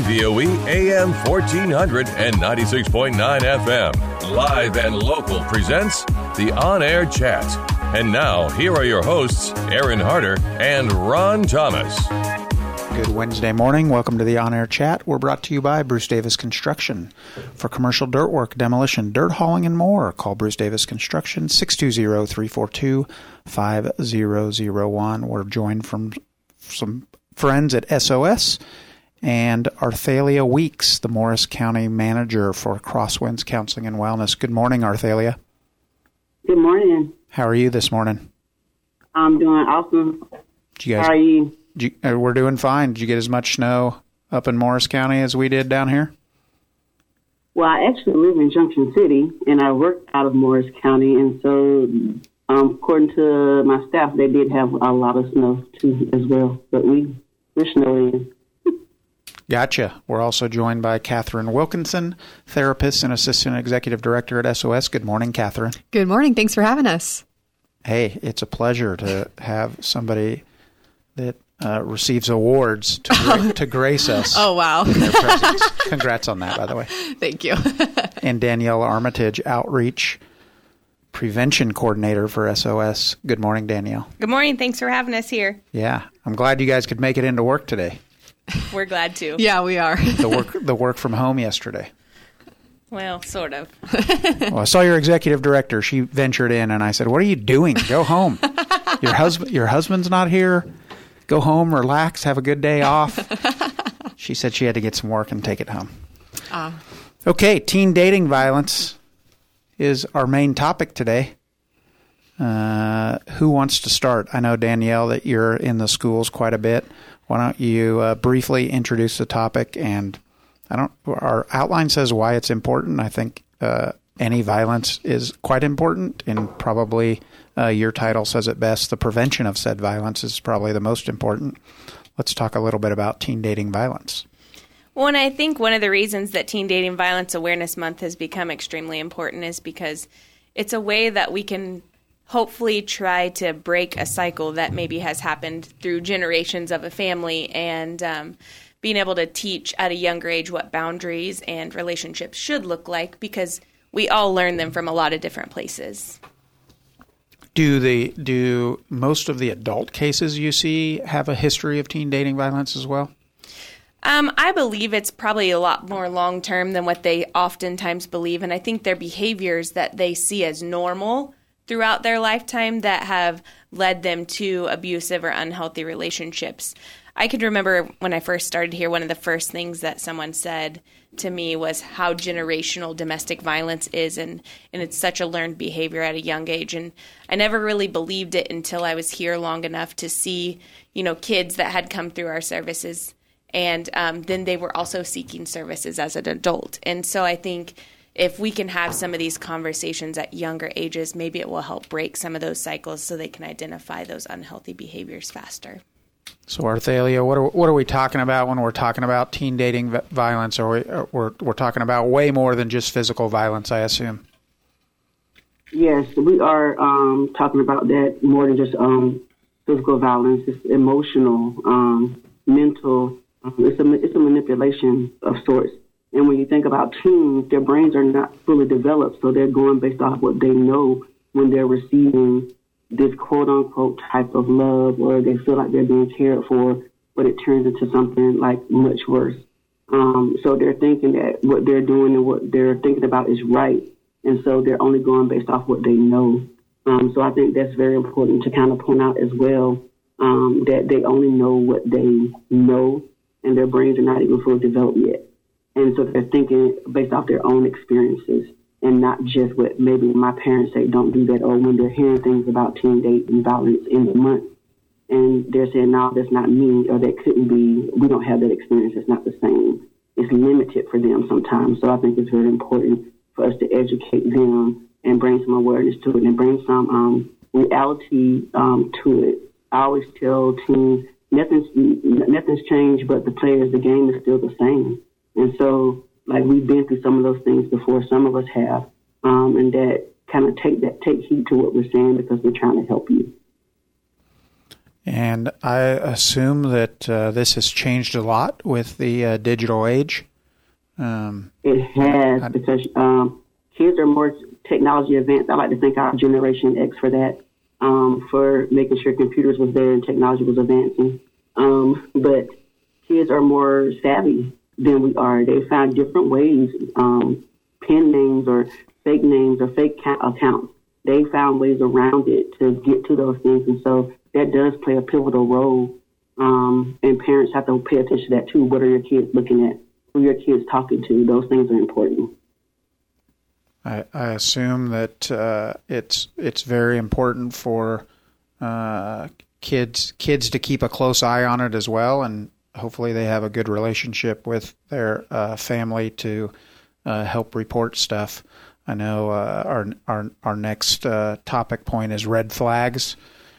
KVOE AM 1400 and 96.9 FM. Live and Local presents the On Air Chat. And now, here are your hosts, Aaron Harder and Ron Thomas. Good Wednesday morning. Welcome to the On Air Chat. We're brought to you by Bruce Davis Construction. For commercial dirt work, demolition, dirt hauling, and more, call Bruce Davis Construction, 620-342-5001. We're joined from some friends at SOS and Arthalia Weeks, the Morris County Manager for Crosswinds Counseling and Wellness. Good morning, Arthalia. Good morning. How are you this morning? I'm doing awesome. How are you? We're doing fine. Did you get as much snow up in Morris County as we did down here? Well, I actually live in Junction City, and I work out of Morris County, and so according to my staff, they did have a lot of snow, too, as well. But we're snowed in. Gotcha. We're also joined by Catherine Wilkinson, therapist and assistant executive director at SOS. Good morning, Catherine. Good morning. Thanks for having us. Hey, it's a pleasure to have somebody that receives awards to grace us. Oh, wow. In their presence. Congrats on that, by the way. Thank you. And Danielle Armitage, Outreach Prevention Coordinator for SOS. Good morning, Danielle. Good morning. Thanks for having us here. Yeah. I'm glad you guys could make it into work today. We're glad to. Yeah, we are. The work from home yesterday. Well, sort of. Well, I saw your executive director. She ventured in, and I said, "What are you doing? Go home. Your husband's not here. Go home, relax, have a good day off." She said she had to get some work and take it home. Okay, teen dating violence is our main topic today. Who wants to start? I know, Danielle, that you're in the schools quite a bit. Why don't you briefly introduce the topic? And our outline says why it's important. I think any violence is quite important, and probably your title says it best. The prevention of said violence is probably the most important. Let's talk a little bit about teen dating violence. Well, and I think one of the reasons that Teen Dating Violence Awareness Month has become extremely important is because it's a way that we can hopefully try to break a cycle that maybe has happened through generations of a family, and being able to teach at a younger age what boundaries and relationships should look like, because we all learn them from a lot of different places. Do most of the adult cases you see have a history of teen dating violence as well? I believe it's probably a lot more long-term than what they oftentimes believe, and I think their behaviors that they see as normal throughout their lifetime that have led them to abusive or unhealthy relationships. I could remember when I first started here, one of the first things that someone said to me was how generational domestic violence is, and it's such a learned behavior at a young age. And I never really believed it until I was here long enough to see, kids that had come through our services, and then they were also seeking services as an adult. And so I think if we can have some of these conversations at younger ages, maybe it will help break some of those cycles so they can identify those unhealthy behaviors faster. So, Arthalia, what are we talking about when we're talking about teen dating violence? Or we're talking about way more than just physical violence, I assume? Yes, we are talking about that more than just physical violence. It's emotional, mental. It's a manipulation of sorts. And when you think about teens, their brains are not fully developed, so they're going based off what they know when they're receiving this quote-unquote type of love, or they feel like they're being cared for, but it turns into something like much worse. So they're thinking that what they're doing and what they're thinking about is right, and so they're only going based off what they know. So I think that's very important to kind of point out as well, that they only know what they know, and their brains are not even fully developed yet. And so they're thinking based off their own experiences and not just what maybe my parents say, don't do that, or when they're hearing things about teen dating violence in the month. And they're saying, no, that's not me, or that couldn't be, we don't have that experience, it's not the same. It's limited for them sometimes. So I think it's very important for us to educate them and bring some awareness to it and bring some reality to it. I always tell teens, nothing's changed, but the players, the game is still the same. And so, like, we've been through some of those things before, some of us have, and that kind of take heed to what we're saying, because we're trying to help you. And I assume that this has changed a lot with the digital age. It has, because kids are more technology advanced. I like to thank our Generation X for that, for making sure computers was there and technology was advancing. But kids are more savvy than we are. They found different ways, pen names or fake accounts. They found ways around it to get to those things. And so that does play a pivotal role. And parents have to pay attention to that too. What are your kids looking at? Who are your kids talking to? Those things are important. I assume that it's very important for kids to keep a close eye on it as well, and hopefully they have a good relationship with their family to help report stuff. I know our next topic point is red flags.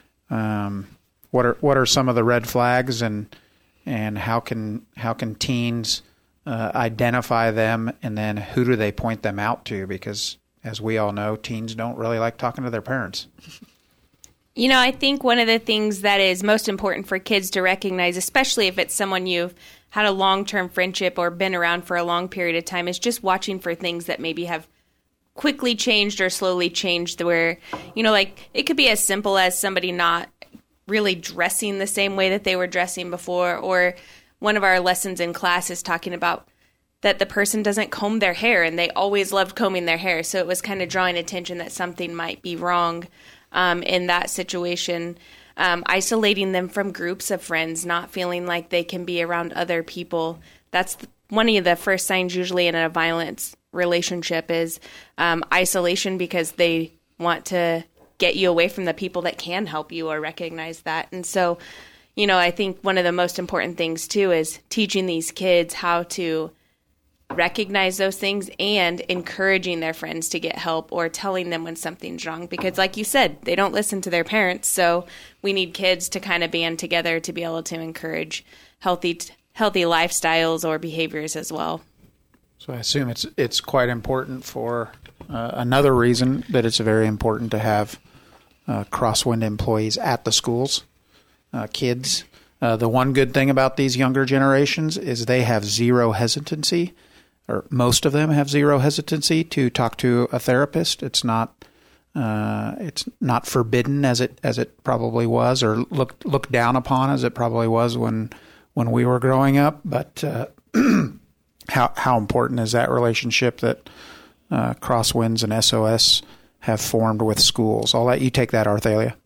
What are some of the red flags, and how can teens identify them, and then who do they point them out to? Because as we all know, teens don't really like talking to their parents. You know, I think one of the things that is most important for kids to recognize, especially if it's someone you've had a long-term friendship or been around for a long period of time, is just watching for things that maybe have quickly changed or slowly changed, where, you know, like it could be as simple as somebody not really dressing the same way that they were dressing before, or one of our lessons in class is talking about that the person doesn't comb their hair, and they always loved combing their hair. So it was kind of drawing attention that something might be wrong in that situation. Isolating them from groups of friends, not feeling like they can be around other people. That's one of the first signs usually in a violence relationship is isolation, because they want to get you away from the people that can help you or recognize that. And so, you know, I think one of the most important things too is teaching these kids how to recognize those things and encouraging their friends to get help or telling them when something's wrong. Because like you said, they don't listen to their parents. So we need kids to kind of band together to be able to encourage healthy lifestyles or behaviors as well. So I assume it's quite important for another reason that it's very important to have Crosswind employees at the schools. Kids, the one good thing about these younger generations is they have zero hesitancy, or most of them have zero hesitancy to talk to a therapist. It's not forbidden as it probably was, or looked down upon as it probably was when we were growing up. But how important is that relationship that Crosswinds and SOS have formed with schools? I'll let you take that, Arthalia.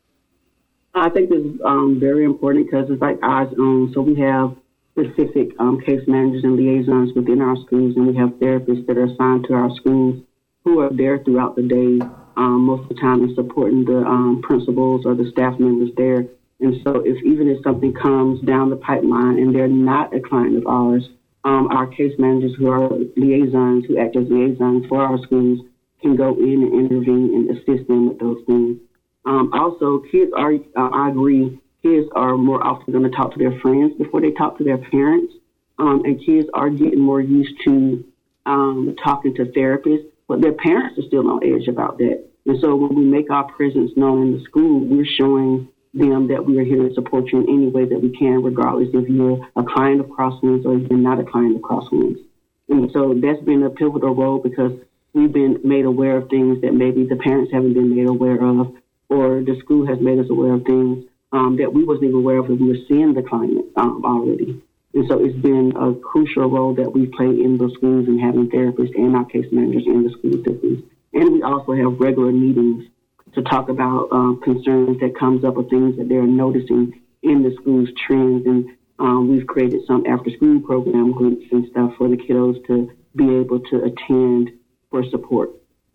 I think it's very important because it's like eyes on. So we have specific case managers and liaisons within our schools, and we have therapists that are assigned to our schools who are there throughout the day, most of the time, in supporting the principals or the staff members there. And so if something comes down the pipeline and they're not a client of ours, our case managers who act as liaisons for our schools can go in and intervene and assist them with those things. Also, kids I agree, kids are more often going to talk to their friends before they talk to their parents. And kids are getting more used to talking to therapists, but their parents are still on edge about that. And so when we make our presence known in the school, we're showing them that we are here to support you in any way that we can, regardless if you're a client of Crosswinds or if you're not a client of Crosswinds. And so that's been a pivotal role because we've been made aware of things that maybe the parents haven't been made aware of, or the school has made us aware of things that we wasn't even aware of when we were seeing the client already. And so it's been a crucial role that we play in the schools and having therapists and our case managers in the school systems. And we also have regular meetings to talk about concerns that comes up or things that they're noticing in the school's trends. And we've created some after-school program groups and stuff for the kiddos to be able to attend for support.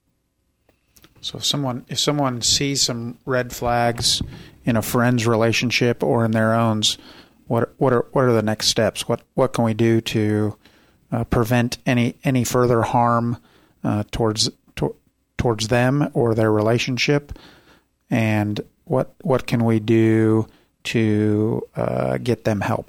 So if someone sees some red flags in a friend's relationship or in their own, what are the next steps? What can we do to prevent any further harm towards them or their relationship? And what can we do to get them help?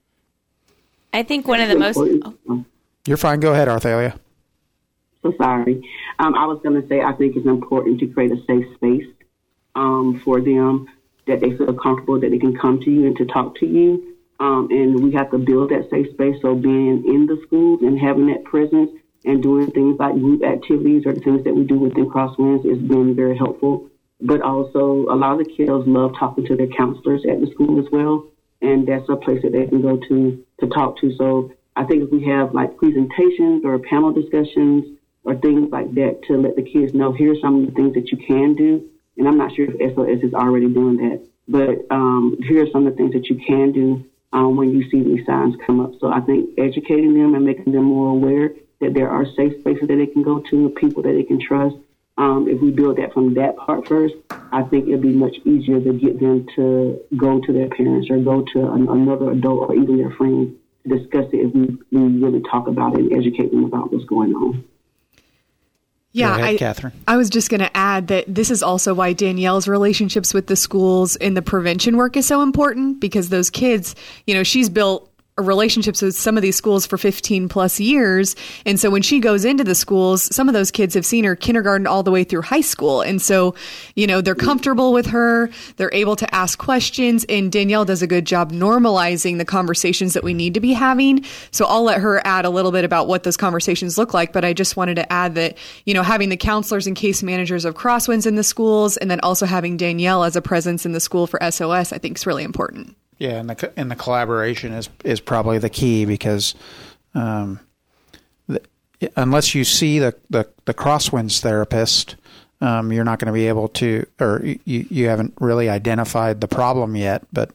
I think one of the most... You're fine. Go ahead, Arthalia. So sorry. I was going to say I think it's important to create a safe space for them that they feel comfortable that they can come to you and to talk to you. And we have to build that safe space. So being in the schools and having that presence and doing things like group activities or the things that we do within Crosswinds has been very helpful. But also, a lot of the kiddos love talking to their counselors at the school as well. And that's a place that they can go to talk to. So I think if we have like presentations or panel discussions or things like that to let the kids know, here's some of the things that you can do. And I'm not sure if SOS is already doing that, but here are some of the things that you can do when you see these signs come up. So I think educating them and making them more aware that there are safe spaces that they can go to, people that they can trust. If we build that from that part first, I think it'll be much easier to get them to go to their parents or go to another adult or even their friends to discuss it if we really talk about it and educate them about what's going on. Yeah, Catherine. I was just going to add that this is also why Danielle's relationships with the schools and the prevention work is so important, because those kids, she's built relationships with some of these schools for 15 plus years. And so when she goes into the schools, some of those kids have seen her kindergarten all the way through high school. And so, they're comfortable with her. They're able to ask questions. And Danielle does a good job normalizing the conversations that we need to be having. So I'll let her add a little bit about what those conversations look like. But I just wanted to add that, having the counselors and case managers of Crosswinds in the schools, and then also having Danielle as a presence in the school for SOS, I think is really important. Yeah, and the collaboration is probably the key, because unless you see the Crosswinds therapist, you're not going to be able to, or you haven't really identified the problem yet. But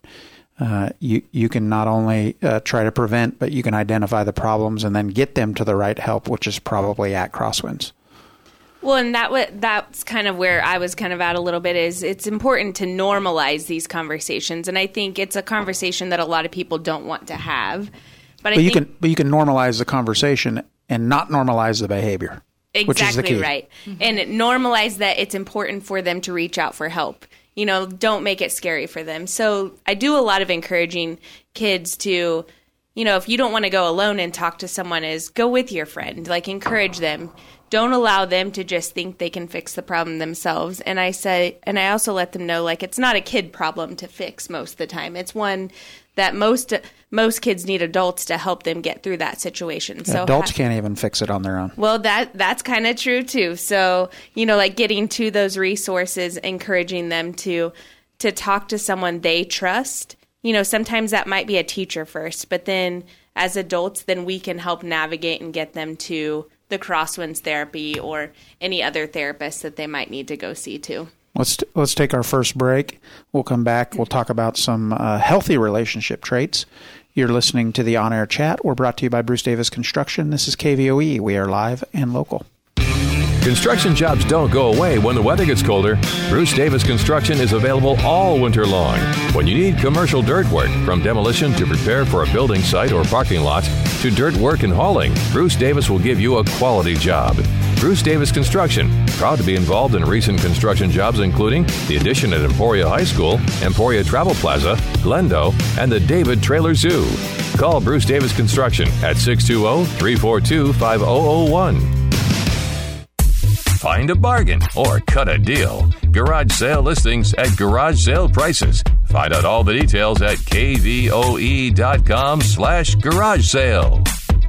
you can not only try to prevent, but you can identify the problems and then get them to the right help, which is probably at Crosswinds. Well, and that's kind of where I was kind of at a little bit, is it's important to normalize these conversations. And I think it's a conversation that a lot of people don't want to have. But you can normalize the conversation and not normalize the behavior. Exactly, which is the key. Right. And normalize that it's important for them to reach out for help. Don't make it scary for them. So I do a lot of encouraging kids to, if you don't want to go alone and talk to someone, is go with your friend, like encourage them. Don't allow them to just think they can fix the problem themselves. And I also let them know, like, it's not a kid problem to fix most of the time. It's one that most kids need adults to help them get through that situation. So adults can't even fix it on their own. Well, that's kind of true too. So, like getting to those resources, encouraging them to talk to someone they trust. Sometimes that might be a teacher first, but then as adults, then we can help navigate and get them to the Crosswinds therapy or any other therapist that they might need to go see too. Let's take our first break. We'll come back. We'll talk about some healthy relationship traits. You're listening to the On Air Chat. We're brought to you by Bruce Davis Construction. This is KVOE. We are live and local. Construction jobs don't go away when the weather gets colder. Bruce Davis Construction is available all winter long. When you need commercial dirt work, from demolition to prepare for a building site or parking lot, to dirt work and hauling, Bruce Davis will give you a quality job. Bruce Davis Construction, proud to be involved in recent construction jobs including the addition at Emporia High School, Emporia Travel Plaza, Glendo, and the David Trailer Zoo. Call Bruce Davis Construction at 620-342-5001. Find a bargain or cut a deal. Garage sale listings at garage sale prices. Find out all the details at kvoe.com/garage sale.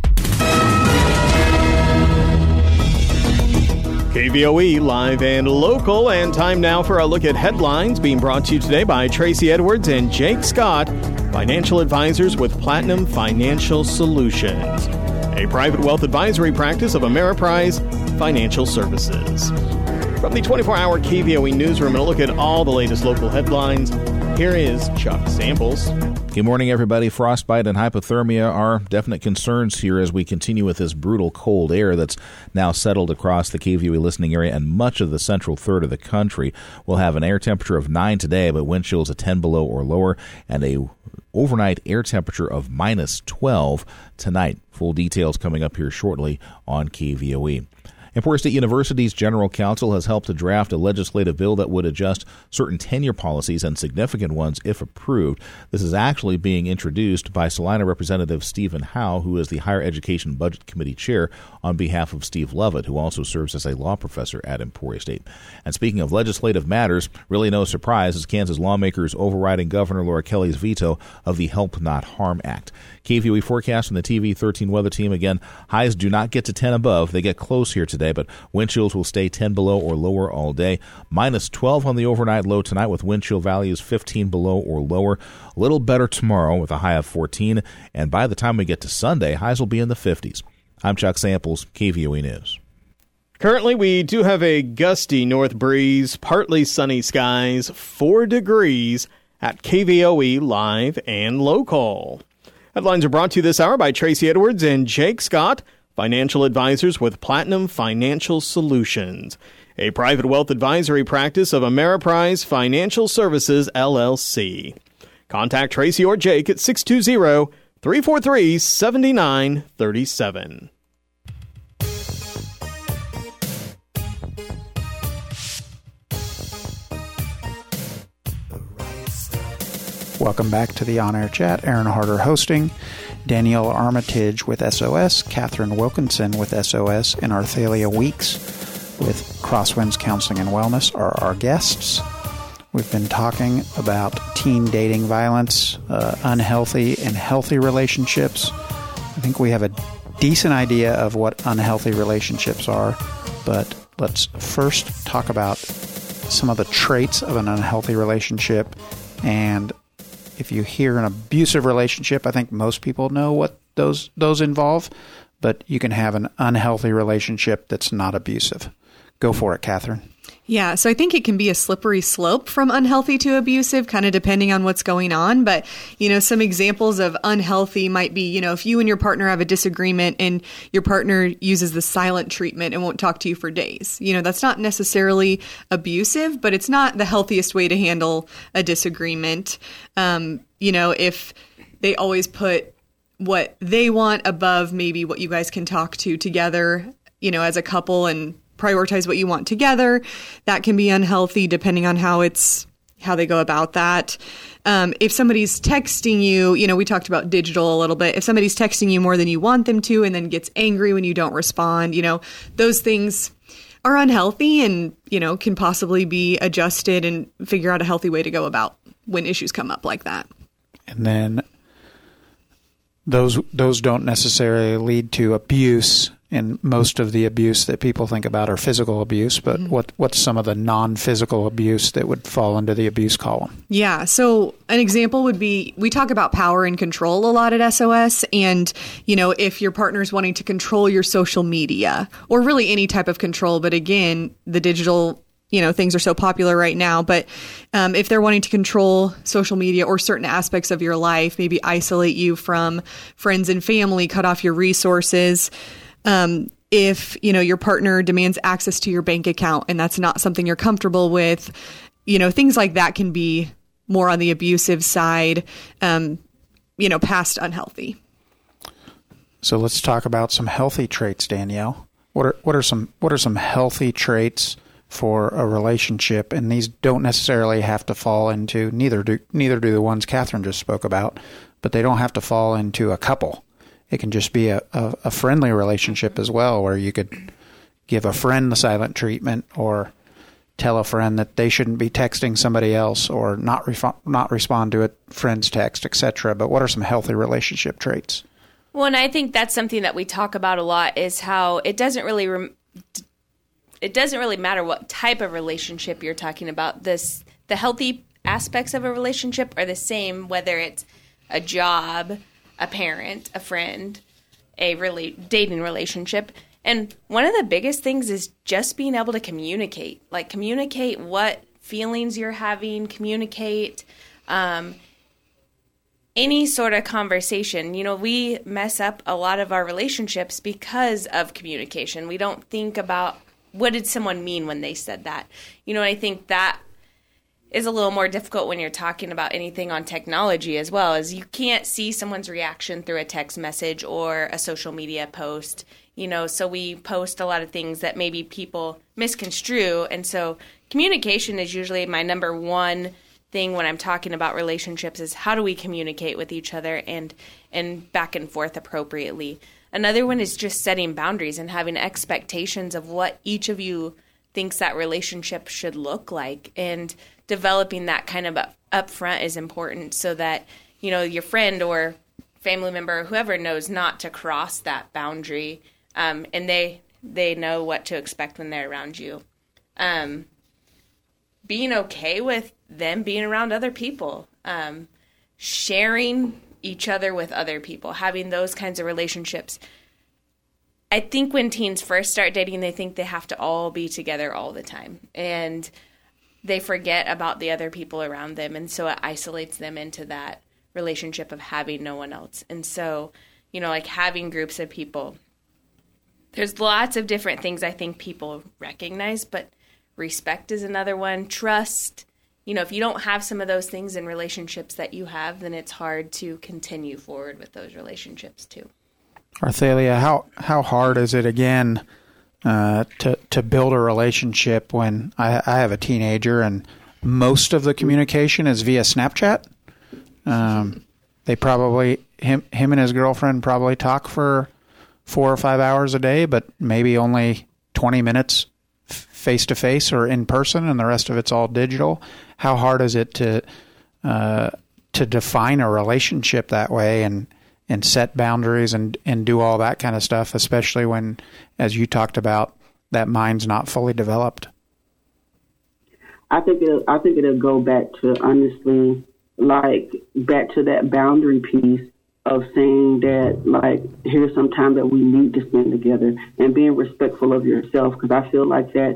KVOE live and local, and time now for a look at headlines being brought to you today by Tracy Edwards and Jake Scott, financial advisors with Platinum Financial Solutions, a private wealth advisory practice of Ameriprise Financial Services. From the 24-hour KVOE newsroom, and a look at all the latest local headlines, here is Chuck Samples. Good morning, everybody. Frostbite and hypothermia are definite concerns here as we continue with this brutal cold air that's now settled across the KVOE listening area and much of the central third of the country. We'll have an air temperature of 9 today, but wind chills of 10 below or lower, and a overnight air temperature of minus 12 tonight. Full details coming up here shortly on KVOE. Emporia State University's General Counsel has helped to draft a legislative bill that would adjust certain tenure policies and significant ones if approved. This is actually being introduced by Salina Representative Stephen Howe, who is the Higher Education Budget Committee Chair, on behalf of Steve Lovett, who also serves as a law professor at Emporia State. And speaking of legislative matters, really no surprise as Kansas lawmakers overriding Governor Laura Kelly's veto of the Help Not Harm Act. KVOE forecast from the TV 13 weather team. Again, highs do not get to 10 above. They get close here today, but wind chills will stay 10 below or lower all day. Minus 12 on the overnight low tonight with wind chill values 15 below or lower. A little better tomorrow with a high of 14. And by the time we get to Sunday, highs will be in the 50s. I'm Chuck Samples, KVOE News. Currently, we do have a gusty north breeze, partly sunny skies, 4 degrees at KVOE Live and Local. Headlines are brought to you this hour by Tracy Edwards and Jake Scott, financial advisors with Platinum Financial Solutions, a private wealth advisory practice of Ameriprise Financial Services, LLC. Contact Tracy or Jake at 620-343-7937. Welcome back to the On Air Chat. Aaron Harder hosting, Danielle Armitage with SOS, Catherine Wilkinson with SOS, and Arthalia Weeks with Crosswinds Counseling and Wellness are our guests. We've been talking about teen dating violence, unhealthy and healthy relationships. I think we have a decent idea of what unhealthy relationships are, but let's first talk about some of the traits of an unhealthy relationship. And if you hear an abusive relationship, I think most people know what those involve, but you can have an unhealthy relationship that's not abusive. Go for it, Catherine. Yeah, so I think it can be a slippery slope from unhealthy to abusive, kind of depending on what's going on. But, some examples of unhealthy might be, if you and your partner have a disagreement and your partner uses the silent treatment and won't talk to you for days. That's not necessarily abusive, but it's not the healthiest way to handle a disagreement. If they always put what they want above maybe what you guys can talk to together, as a couple and prioritize what you want together. That can be unhealthy depending on how they go about that. If somebody's texting you, we talked about digital a little bit. If somebody's texting you more than you want them to and then gets angry when you don't respond, those things are unhealthy and, can possibly be adjusted and figure out a healthy way to go about when issues come up like that. And then those don't necessarily lead to abuse. And most of the abuse that people think about are physical abuse, but what's some of the non-physical abuse that would fall into the abuse column? Yeah, so an example would be, we talk about power and control a lot at SOS, and, if your partner's wanting to control your social media, or really any type of control, but again, the digital things are so popular right now, but if they're wanting to control social media or certain aspects of your life, maybe isolate you from friends and family, cut off your resources. If, your partner demands access to your bank account and that's not something you're comfortable with, things like that can be more on the abusive side, past unhealthy. So let's talk about some healthy traits, Danielle. What are some healthy traits for a relationship? And these don't necessarily have to fall into, neither do the ones Catherine just spoke about, but they don't have to fall into a couple. It can just be a friendly relationship as well, where you could give a friend the silent treatment or tell a friend that they shouldn't be texting somebody else or not respond to a friend's text, etc. But what are some healthy relationship traits? Well, and I think that's something that we talk about a lot is how it doesn't really matter what type of relationship you're talking about. The healthy aspects of a relationship are the same, whether it's a job, a parent, a friend, a dating relationship. And one of the biggest things is just being able to communicate. Like, communicate what feelings you're having, communicate any sort of conversation. We mess up a lot of our relationships because of communication. We don't think about what did someone mean when they said that. I think that is a little more difficult when you're talking about anything on technology as well, is you can't see someone's reaction through a text message or a social media post, so we post a lot of things that maybe people misconstrue. And so communication is usually my number one thing when I'm talking about relationships, is how do we communicate with each other and back and forth appropriately. Another one is just setting boundaries and having expectations of what each of you thinks that relationship should look like, and developing that kind of up front is important, so that your friend or family member or whoever knows not to cross that boundary, and they know what to expect when they're around you. Being okay with them being around other people, sharing each other with other people, having those kinds of relationships. I think when teens first start dating, they think they have to all be together all the time, and they forget about the other people around them, and so it isolates them into that relationship of having no one else. And so, like having groups of people, there's lots of different things I think people recognize, but respect is another one. Trust. If you don't have some of those things in relationships that you have, then it's hard to continue forward with those relationships too. Arthalia, how hard is it again to build a relationship when I have a teenager and most of the communication is via Snapchat? They probably him and his girlfriend probably talk for 4 or 5 hours a day, but maybe only 20 minutes face to face or in person, and the rest of it's all digital. How hard is it to define a relationship that way and set boundaries and do all that kind of stuff, especially when, as you talked about, that mind's not fully developed? I think it'll go back to, honestly, back to that boundary piece of saying that, here's some time that we need to spend together, and being respectful of yourself. Because I feel like that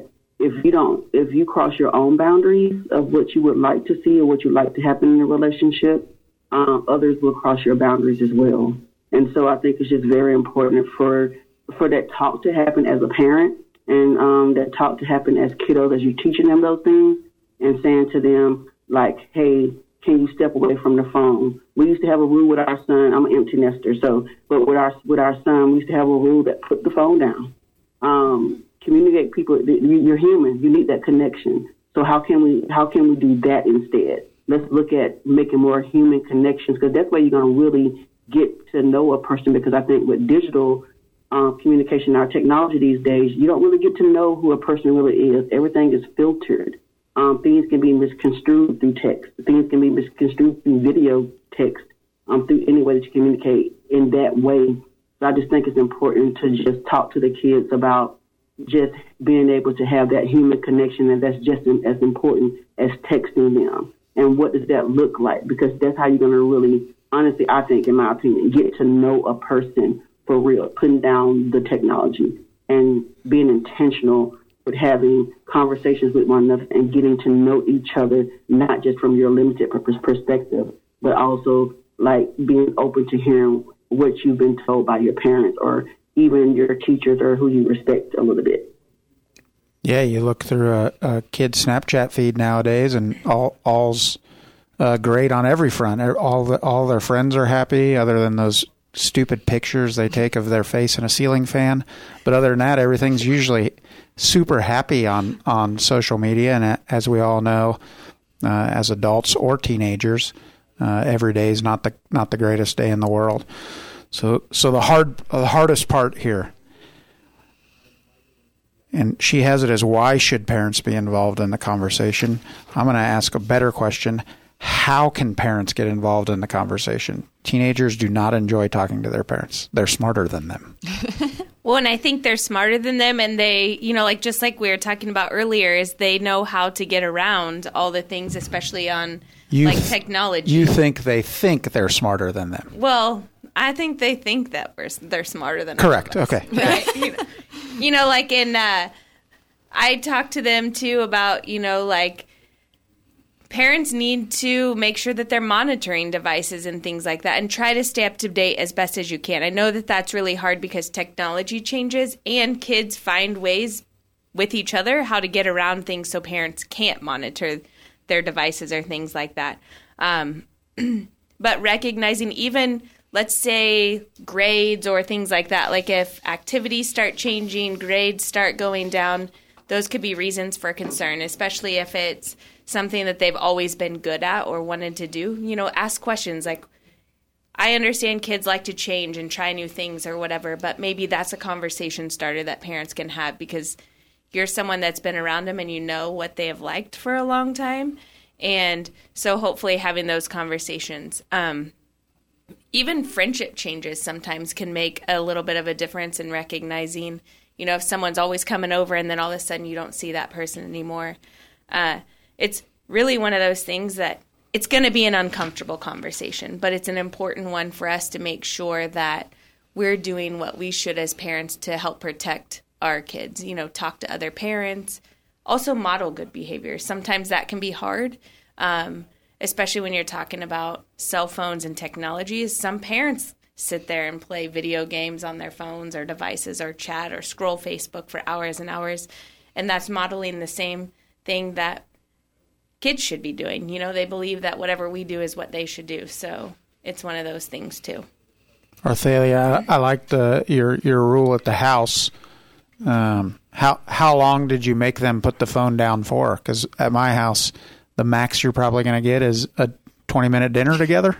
if you cross your own boundaries of what you would like to see or what you'd like to happen in a relationship, others will cross your boundaries as well. And so I think it's just very important for that talk to happen as a parent, and that talk to happen as kiddos, as you're teaching them those things and saying to them, hey, can you step away from the phone? We used to have a rule with our son. I'm an empty nester, but with our son, we used to have a rule that put the phone down. Communicate, people. You're human. You need that connection. So how can we do that instead? Let's look at making more human connections, because that's where you're going to really get to know a person. Because I think with digital communication, our technology these days, you don't really get to know who a person really is. Everything is filtered. Things can be misconstrued through text. Things can be misconstrued through video text, through any way that you communicate in that way. So I just think it's important to just talk to the kids about just being able to have that human connection, and that's just as important as texting them. And what does that look like? Because that's how you're going to really, honestly, I think, in my opinion, get to know a person for real, putting down the technology and being intentional with having conversations with one another and getting to know each other, not just from your limited perspective, but also being open to hearing what you've been told by your parents or even your teachers or who you respect a little bit. Yeah, you look through a kid's Snapchat feed nowadays, and all's great on every front. All their friends are happy, other than those stupid pictures they take of their face in a ceiling fan. But other than that, everything's usually super happy on social media. And as we all know, as adults or teenagers, every day is not the greatest day in the world. So the hardest part here, and she has it as, why should parents be involved in the conversation? I'm going to ask a better question. How can parents get involved in the conversation? Teenagers do not enjoy talking to their parents. They're smarter than them. Well, and I think they're smarter than them, and they, just like we were talking about earlier, is they know how to get around all the things, especially on technology. You think they're smarter than them? Well, I think they think that they're smarter than Correct. us. Okay. Right? I talk to them too about, parents need to make sure that they're monitoring devices and things like that, and try to stay up to date as best as you can. I know that that's really hard because technology changes and kids find ways with each other how to get around things so parents can't monitor their devices or things like that. But recognizing even, let's say, grades or things like that, like if activities start changing, grades start going down, those could be reasons for concern, especially if it's something that they've always been good at or wanted to do. Ask questions like, I understand kids like to change and try new things or whatever, but maybe that's a conversation starter that parents can have because you're someone that's been around them and you know what they have liked for a long time. And so hopefully having those conversations. Even friendship changes sometimes can make a little bit of a difference in recognizing, if someone's always coming over and then all of a sudden you don't see that person anymore. It's really one of those things that it's going to be an uncomfortable conversation, but it's an important one for us to make sure that we're doing what we should as parents to help protect our kids, talk to other parents, also model good behavior. Sometimes that can be hard, especially when you're talking about cell phones and technologies. Some parents sit there and play video games on their phones or devices or chat or scroll Facebook for hours and hours, and that's modeling the same thing that kids should be doing. They believe that whatever we do is what they should do, so it's one of those things too. Arthalia, I like your rule at the house. How long did you make them put the phone down for? Because at my house, the max you're probably going to get is a 20-minute dinner together.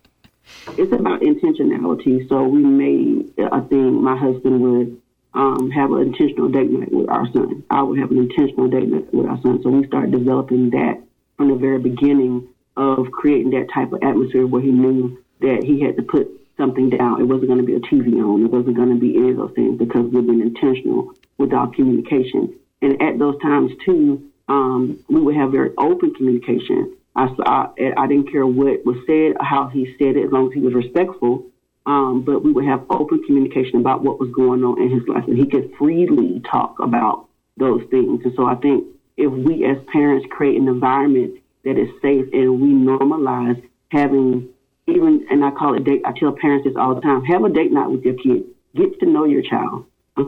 It's about intentionality. So we made a thing. My husband would have an intentional date night with our son. I would have an intentional date night with our son. So we started developing that from the very beginning of creating that type of atmosphere where he knew that he had to put something down. It wasn't going to be a TV on. It wasn't going to be any of those things because we've been intentional with our communication. And at those times, too, we would have very open communication. I didn't care what was said, how he said it, as long as he was respectful. But we would have open communication about what was going on in his life, and he could freely talk about those things. And so I think if we as parents create an environment that is safe and we normalize having and I call it date, I tell parents this all the time, have a date night with your kid. Get to know your child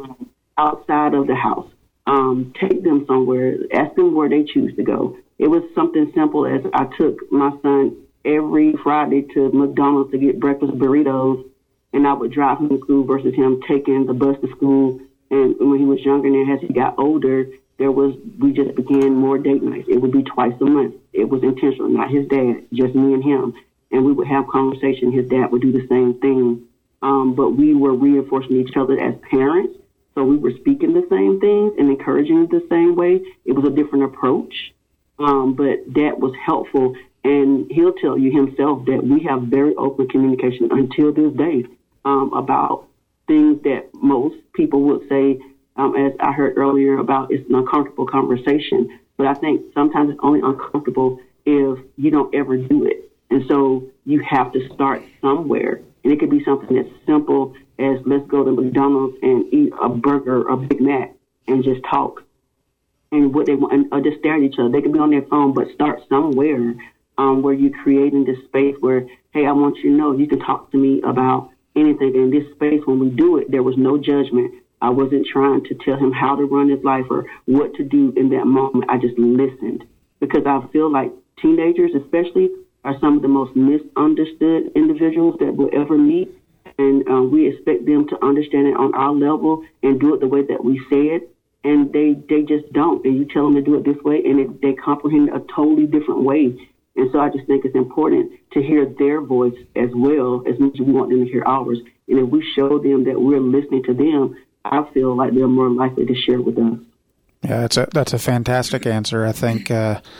outside of the house. Take them somewhere, ask them where they choose to go. It was something simple as I took my son every Friday to McDonald's to get breakfast burritos, and I would drive him to school versus him taking the bus to school. And when he was younger, and as he got older, we just began more date nights. It would be twice a month. It was intentional, not his dad, just me and him. And we would have conversation. His dad would do the same thing. But we were reinforcing each other as parents. So we were speaking the same things and encouraging the same way. It was a different approach. But that was helpful. And he'll tell you himself that we have very open communication until this day about things that most people would say, as I heard earlier, about it's an uncomfortable conversation. But I think sometimes it's only uncomfortable if you don't ever do it. And so you have to start somewhere. And it could be something as simple as let's go to McDonald's and eat a burger, a Big Mac, and just talk. And what they want, or just stare at each other. They could be on their phone, but start somewhere where you're creating this space where, hey, I want you to know you can talk to me about anything. In this space, when we do it, there was no judgment. I wasn't trying to tell him how to run his life or what to do in that moment. I just listened because I feel like teenagers especially are some of the most misunderstood individuals that we'll ever meet. And we expect them to understand it on our level and do it the way that we say it. And they just don't. And you tell them to do it this way, and they comprehend a totally different way. And so I just think it's important to hear their voice as well as much as we want them to hear ours. And if we show them that we're listening to them, I feel like they're more likely to share with us. Yeah, that's a fantastic answer. I think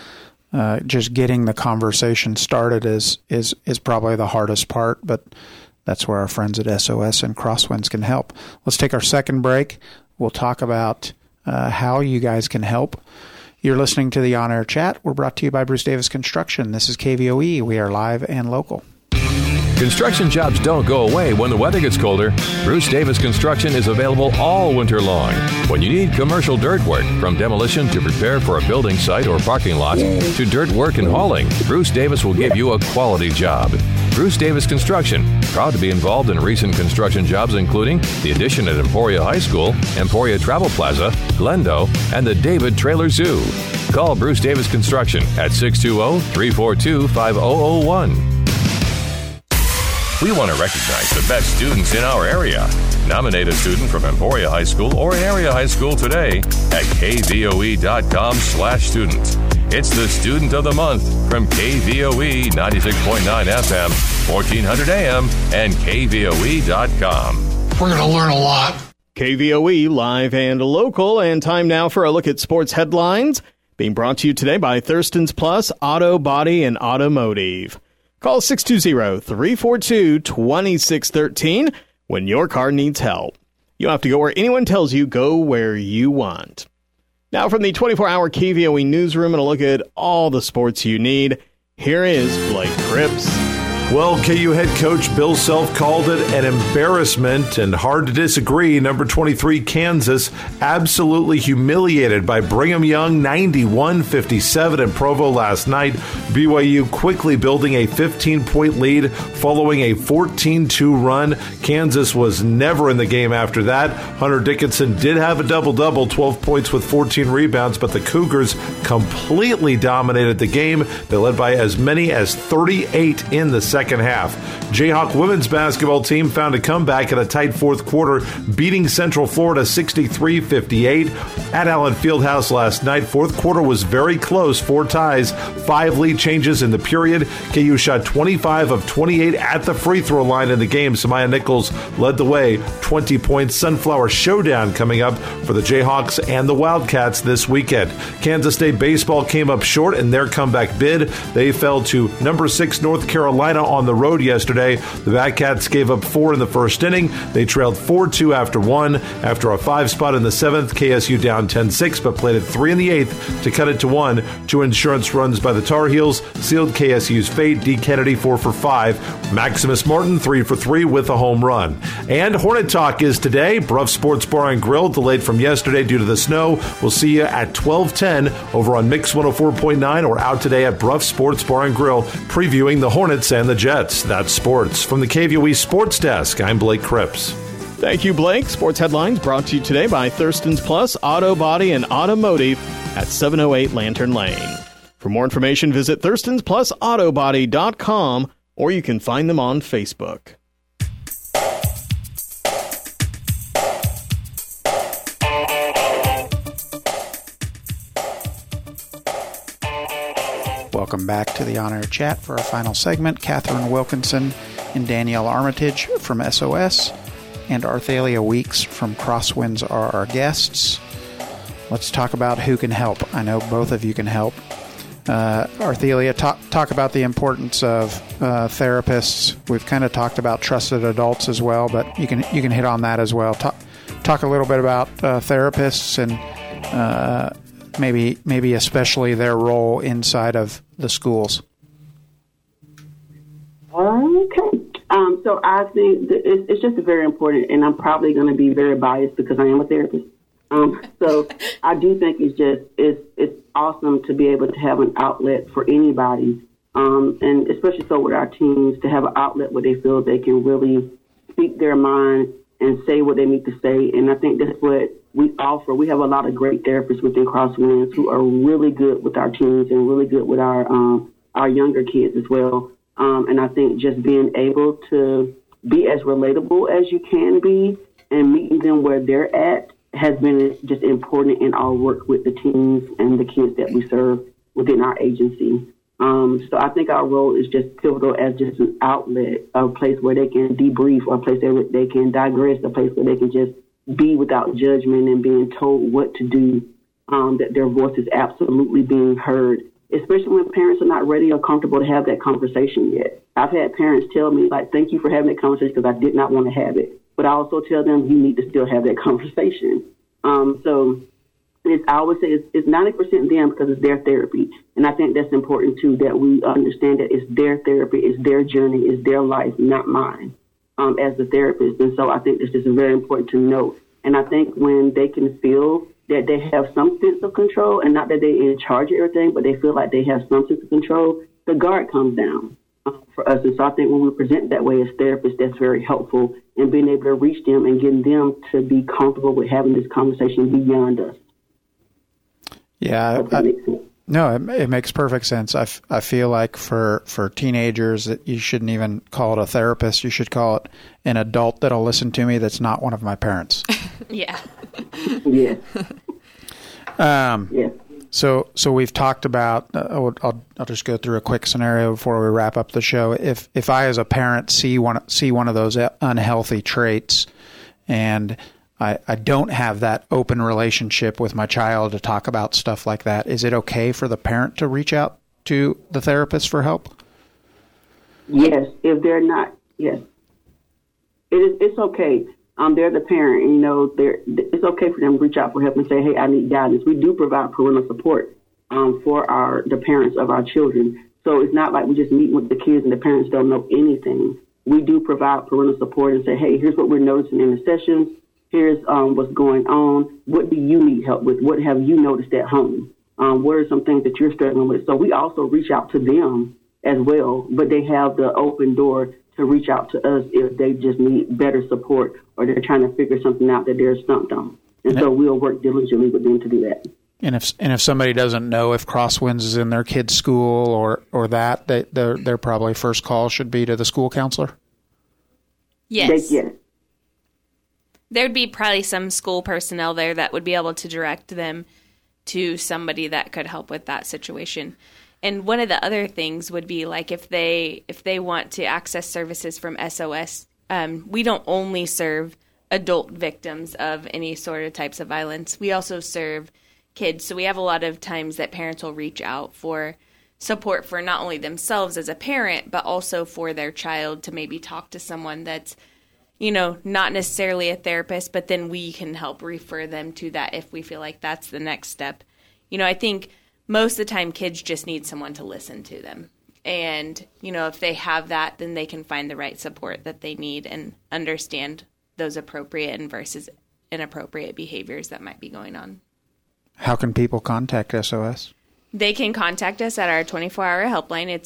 just getting the conversation started is probably the hardest part, but that's where our friends at SOS and Crosswinds can help. Let's take our second break. We'll talk about how you guys can help. You're listening to the On Air Chat. We're brought to you by Bruce Davis Construction. This is KVOE. We are live and local. Construction jobs don't go away when the weather gets colder. Bruce Davis Construction is available all winter long. When you need commercial dirt work, from demolition to prepare for a building site or parking lot, to dirt work and hauling, Bruce Davis will give you a quality job. Bruce Davis Construction, proud to be involved in recent construction jobs including the addition at Emporia High School, Emporia Travel Plaza, Glendo, and the David Trailer Zoo. Call Bruce Davis Construction at 620-342-5001. We want to recognize the best students in our area. Nominate a student from Emporia High School or an area high school today at kvoe.com/student. It's the Student of the Month from KVOE 96.9 FM, 1400 AM, and KVOE.com. We're going to learn a lot. KVOE live and local, and time now for a look at sports headlines. Being brought to you today by Thurston's Plus Auto, Body, and Automotive. Call 620-342-2613 when your car needs help. You don't have to go where anyone tells you, go where you want. Now from the 24-hour KVOE newsroom and a look at all the sports you need, here is Blake Cripps. Well, KU head coach Bill Self called it an embarrassment, and hard to disagree. Number 23, Kansas, absolutely humiliated by Brigham Young, 91-57 in Provo last night. BYU quickly building a 15-point lead following a 14-2 run. Kansas was never in the game after that. Hunter Dickinson did have a double-double, 12 points with 14 rebounds, but the Cougars completely dominated the game. They led by as many as 38 in the second half. Jayhawk women's basketball team found a comeback in a tight fourth quarter, beating Central Florida 63-58 at Allen Fieldhouse last night. Fourth quarter was very close, 4 ties, 5 lead changes in the period. KU shot 25 of 28 at the free throw line in the game. Samaya Nichols led the way, 20 points. Sunflower Showdown coming up for the Jayhawks and the Wildcats this weekend. Kansas State baseball came up short in their comeback bid. They fell to number 6 North Carolina on the road yesterday. The Batcats gave up 4 in the first inning. They trailed 4-2 after 1. After a 5 spot in the 7th, KSU down 10-6, but played at 3 in the 8th to cut it to 1. 2 insurance runs by the Tar Heels sealed KSU's fate. D. Kennedy 4 for 5. Maximus Martin 3 for 3 with a home run. And Hornet Talk is today. Bruff Sports Bar and Grill delayed from yesterday due to the snow. We'll see you at 12:10 over on Mix 104.9 or out today at Bruff Sports Bar and Grill previewing the Hornets and the Jets. That's sports. From the KVOE Sports Desk, I'm Blake Cripps. Thank you, Blake. Sports headlines brought to you today by Thurston's Plus Auto, Body, and Automotive at 708 Lantern Lane. For more information, visit thurstonsplusautobody.com or you can find them on Facebook. Welcome back to the On-Air Chat for our final segment. Catherine Wilkinson and Danielle Armitage from SOS and Arthalia Weeks from Crosswinds are our guests. Let's talk about who can help. I know both of you can help. Arthalia, talk about the importance of therapists. We've kind of talked about trusted adults as well, but you can hit on that as well. Talk a little bit about therapists and maybe especially their role inside of the schools. Okay. So I think it's just very important, and I'm probably going to be very biased because I am a therapist. So I do think it's awesome to be able to have an outlet for anybody, and especially so with our teens, to have an outlet where they feel they can really speak their mind and say what they need to say. And I think that's what we offer. We have a lot of great therapists within Crosswinds who are really good with our teens and really good with our younger kids as well. And I think just being able to be as relatable as you can be and meeting them where they're at has been just important in our work with the teens and the kids that we serve within our agency. So I think our role is just pivotal as just an outlet, a place where they can debrief, a place where they can digress, a place where they can just be without judgment and being told what to do, that their voice is absolutely being heard, especially when parents are not ready or comfortable to have that conversation yet. I've had parents tell me, like, thank you for having that conversation because I did not want to have it. But I also tell them you need to still have that conversation. So I always say it's 90% them because it's their therapy. And I think that's important, too, that we understand that it's their therapy, it's their journey, it's their life, not mine, as the therapist. And so I think this is very important to note. And I think when they can feel that they have some sense of control, and not that they're in charge of everything, but they feel like they have some sense of control, the guard comes down for us. And so I think when we present that way as therapists, that's very helpful in being able to reach them and getting them to be comfortable with having this conversation beyond us. Yeah, no, it makes perfect sense. I feel like for teenagers that you shouldn't even call it a therapist. You should call it an adult that'll listen to me that's not one of my parents. Yeah. Yeah. Yeah. So we've talked about. I'll just go through a quick scenario before we wrap up the show. If I as a parent see one of those unhealthy traits, and I don't have that open relationship with my child to talk about stuff like that, is it okay for the parent to reach out to the therapist for help? Yes, if they're not, yes. It's okay. They're the parent, and, it's okay for them to reach out for help and say, hey, I need guidance. We do provide parental support for the parents of our children. So it's not like we just meet with the kids and the parents don't know anything. We do provide parental support and say, hey, here's what we're noticing in the sessions. Here's what's going on. What do you need help with? What have you noticed at home? What are some things that you're struggling with? So we also reach out to them as well, but they have the open door to reach out to us if they just need better support or they're trying to figure something out that they're stumped on. And so we'll work diligently with them to do that. And if somebody doesn't know if Crosswinds is in their kid's school or that, their probably first call should be to the school counselor? Yes. Yes. There'd be probably some school personnel there that would be able to direct them to somebody that could help with that situation. And one of the other things would be like if they want to access services from SOS, we don't only serve adult victims of any sort of types of violence. We also serve kids. So we have a lot of times that parents will reach out for support for not only themselves as a parent, but also for their child to maybe talk to someone that's, not necessarily a therapist, but then we can help refer them to that if we feel like that's the next step. I think most of the time kids just need someone to listen to them. And, if they have that, then they can find the right support that they need and understand those appropriate and versus inappropriate behaviors that might be going on. How can people contact SOS? They can contact us at our 24-hour helpline. It's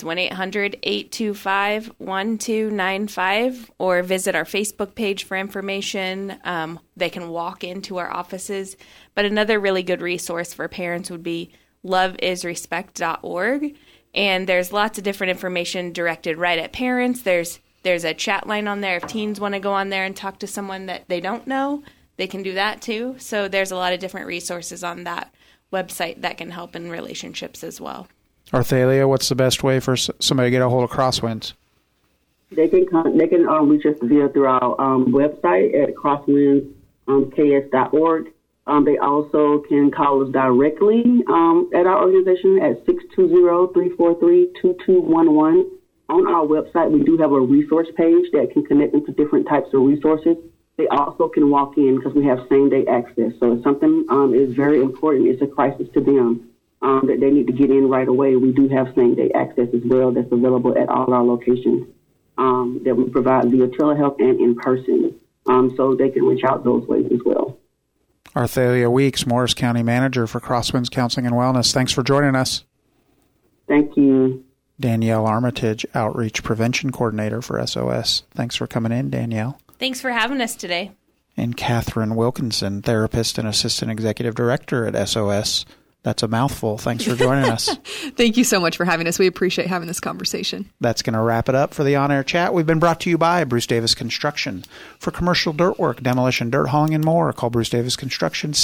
1-800-825-1295, or visit our Facebook page for information. They can walk into our offices. But another really good resource for parents would be loveisrespect.org. And there's lots of different information directed right at parents. There's a chat line on there. If teens want to go on there and talk to someone that they don't know, they can do that too. So there's a lot of different resources on that website that can help in relationships as well. Arthalia, what's the best way for somebody to get a hold of Crosswinds? They can reach us through our website at crosswinds.ks.org. They also can call us directly at our organization at 620-343-2211. On our website, we do have a resource page that can connect them to different types of resources. They also can walk in because we have same-day access. So if something is very important, it's a crisis to them that they need to get in right away, we do have same-day access as well that's available at all our locations that we provide via telehealth and in person. So they can reach out those ways as well. Arthalia Weeks, Morris County Manager for Crosswinds Counseling and Wellness. Thanks for joining us. Thank you. Danielle Armitage, Outreach Prevention Coordinator for SOS. Thanks for coming in, Danielle. Thanks for having us today. And Catherine Wilkinson, Therapist and Assistant Executive Director at SOS. That's a mouthful. Thanks for joining us. Thank you so much for having us. We appreciate having this conversation. That's going to wrap it up for the On-Air Chat. We've been brought to you by Bruce Davis Construction. For commercial dirt work, demolition, dirt hauling, and more, call Bruce Davis Construction,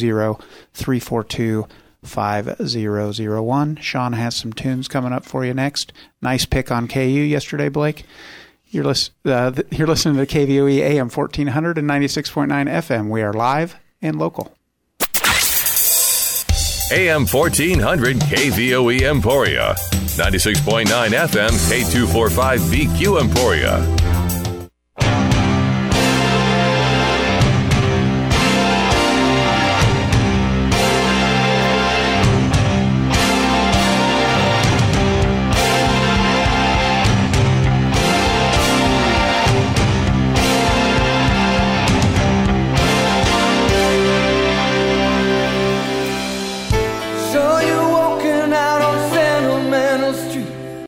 620-342-5001. Sean has some tunes coming up for you next. Nice pick on KU yesterday, Blake. You're listening to KVOE AM 1400 and 96.9 FM. We are live and local. AM 1400 KVOE Emporia. 96.9 FM K245BQ Emporia.